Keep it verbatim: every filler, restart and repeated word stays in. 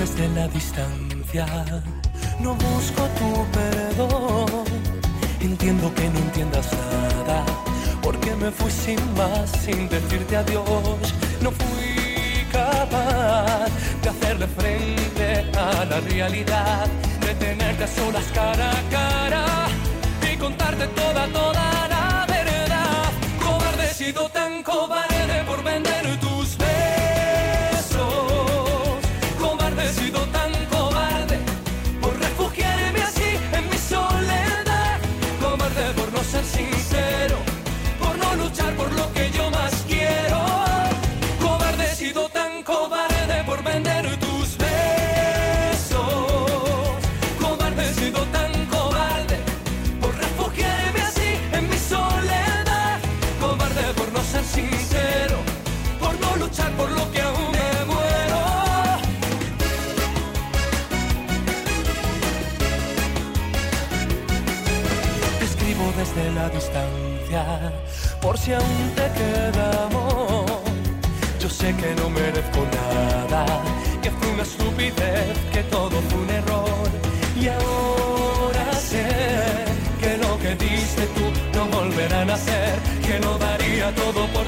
desde la distancia, no busco tu perdón. Entiendo que no entiendas nada, porque me fui sin más, sin decirte adiós. No fui capaz de hacerle frente a la realidad, de tenerte a solas cara a cara y contarte toda, toda la verdad. Cobarde, he sido tan cobarde por vender tus besos. Cobarde, he sido tan cobarde por refugiarme así en mi soledad. Cobarde por no ser sincero, por no luchar por lo que yo más quiero. Cobarde, he sido tan cobarde por vender tus besos. Cobarde, he sido tan cobarde por refugiarme así en mi soledad. Cobarde por no ser sincero, por no luchar por lo que aún me muero. Te escribo desde la distancia, por si aún te queda amor. Yo sé que no merezco nada, que fue una estupidez, que todo fue un error. Y ahora sé que lo que diste tú no volverá a nacer, que lo daría todo por